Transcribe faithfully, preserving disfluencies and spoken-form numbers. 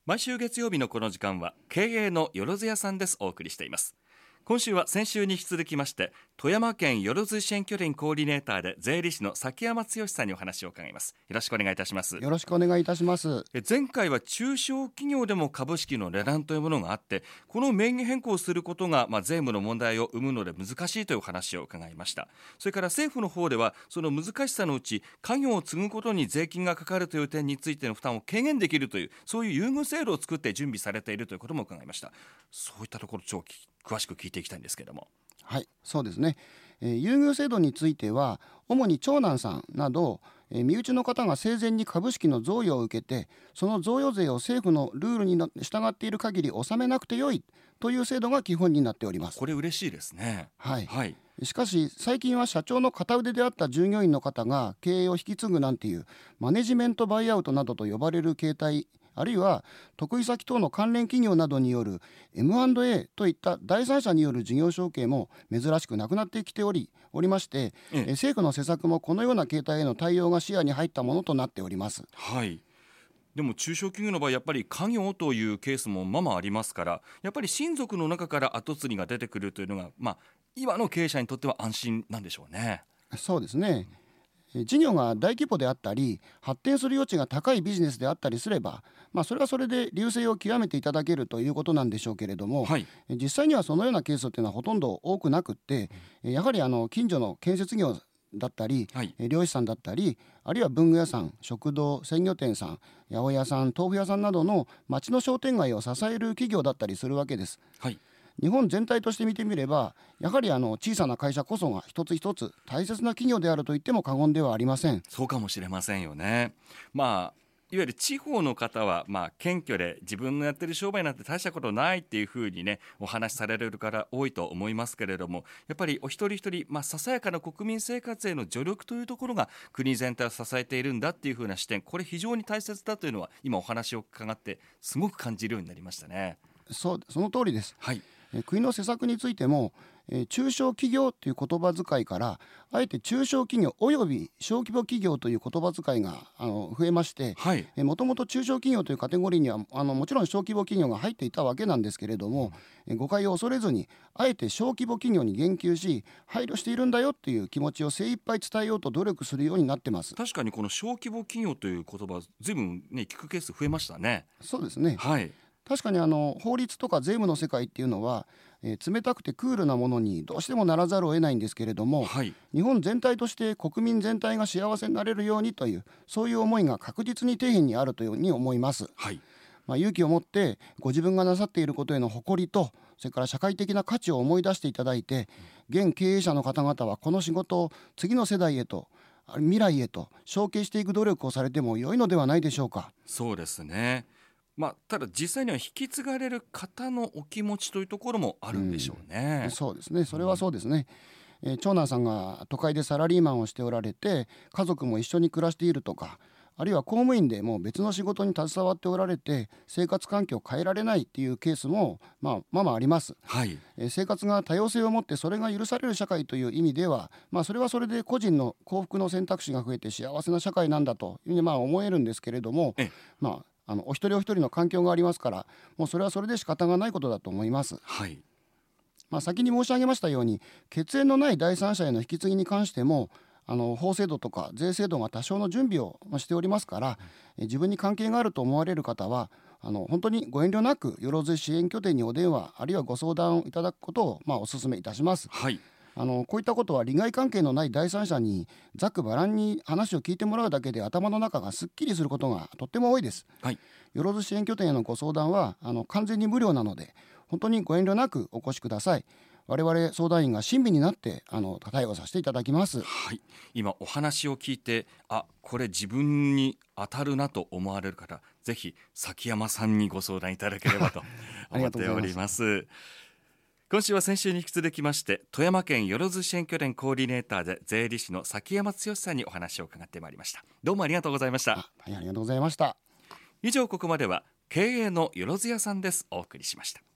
毎週月曜日のこの時間は経営のよろず屋さんです。お送りしています。今週は先週に引き続きまして、富山県よろず支援拠点コーディネーターで税理士の崎山剛さんにお話を伺います。よろしくお願いいたします。 よろしくお願いいたします。 え前回は中小企業でも株式の値段というものがあって、この名義変更することが、まあ、税務の問題を生むので難しいという話を伺いました。それから政府の方ではその難しさのうち、家業を継ぐことに税金がかかるという点についての負担を軽減できるという、そういう優遇制度を作って準備されているということも伺いました。そういったところ超詳しく聞いていきたいんですけれども。 はい、そうですね、えー、優遇制度については主に長男さんなど、えー、身内の方が生前に株式の贈与を受けて、その贈与税を政府のルールに従っている限り納めなくてよいという制度が基本になっております。 これ嬉しいですね。 はい、 はい、 しかし最近は社長の片腕であった従業員の方が経営を引き継ぐなんていうマネジメントバイアウトなどと呼ばれる形態、あるいは得意先等の関連企業などによる エムアンドエー といった第三者による事業承継も珍しくなくなってきておりおりまして、ええ、政府の施策もこのような形態への対応が視野に入ったものとなっております。 はい。でも中小企業の場合やっぱり家業というケースもままありますから、やっぱり親族の中から後継ぎが出てくるというのが、まあ、今の経営者にとっては安心なんでしょうね。 そうですね、事業が大規模であったり発展する余地が高いビジネスであったりすれば、まあ、それはそれで隆盛を極めていただけるということなんでしょうけれども、 はい、 実際にはそのようなケースというのはほとんど多くなくって、やはりあの近所の建設業だったり、はい、漁師さんだったり、あるいは文具屋さん、食堂、鮮魚店さん、八百屋さん、豆腐屋さんなどの町の商店街を支える企業だったりするわけです。 はい、 日本全体として見てみれば、やはりあの小さな会社こそが一つ一つ大切な企業であると言っても過言ではありません。 そうかもしれませんよね。まあいわゆる地方の方は、まあ、謙虚で自分のやってる商売なんて大したことないっていうふうにねお話しされる方多いと思いますけれども、やっぱりお一人一人、まあ、ささやかな国民生活への助力というところが国全体を支えているんだっていうふうな視点、これ非常に大切だというのは今お話を伺ってすごく感じるようになりましたね。 そう、その通りです。 はい、 え国の施策についても、えー、中小企業という言葉遣いからあえて中小企業および小規模企業という言葉遣いがあの増えまして、 はい、 もともと中小企業というカテゴリーにはあのもちろん小規模企業が入っていたわけなんですけれども、えー、誤解を恐れずにあえて小規模企業に言及し配慮しているんだよという気持ちを精一杯伝えようと努力するようになってます。 確かにこの小規模企業という言葉ずいぶん、ね、聞くケース増えましたね。 そうですね、 はい、 確かにあの法律とか税務の世界っていうのは、えー、冷たくてクールなものにどうしてもならざるを得ないんですけれども、 はい、 日本全体として国民全体が幸せになれるようにというそういう思いが確実に底辺にあるというふうに思います。 はい、 まあ、勇気を持ってご自分がなさっていることへの誇りと、それから社会的な価値を思い出していただいて、現経営者の方々はこの仕事を次の世代へと未来へと承継していく努力をされても良いのではないでしょうか。 そうですね。まあ、ただ実際には引き継がれる方のお気持ちというところもあるんでしょうね。 うん、そうですね、それはそうですね、うん、えー、長男さんが都会でサラリーマンをしておられて家族も一緒に暮らしているとか、あるいは公務員でもう別の仕事に携わっておられて生活環境を変えられないっていうケースもまあまあまああります。 はい、 えー、生活が多様性を持ってそれが許される社会という意味では、まあ、それはそれで個人の幸福の選択肢が増えて幸せな社会なんだというふうにまあ思えるんですけれども、 えまああのお一人お一人の環境がありますから、もうそれはそれで仕方がないことだと思います。 はい、 まあ、先に申し上げましたように血縁のない第三者への引き継ぎに関してもあの法制度とか税制度が多少の準備をしておりますから、え自分に関係があると思われる方はあの本当にご遠慮なくよろず支援拠点にお電話あるいはご相談をいただくことを、まあ、お勧めいたします。 はい、 あのこういったことは利害関係のない第三者にざっくばらんに話を聞いてもらうだけで頭の中がすっきりすることがとっても多いです。 はい、 よろず支援拠点へのご相談はあの完全に無料なので本当にご遠慮なくお越しください。我々相談員が親身になってあの対応させていただきます。 はい、今お話を聞いてあこれ自分に当たるなと思われる方、ぜひ崎山さんにご相談いただければと思っております。今週は先週に引き続きまして富山県よろず支援拠点コーディネーターで税理士の崎山剛さんにお話を伺ってまいりました。どうもありがとうございました。 あ、はい、ありがとうございました。 以上ここまでは経営のよろず屋さんですお送りしました。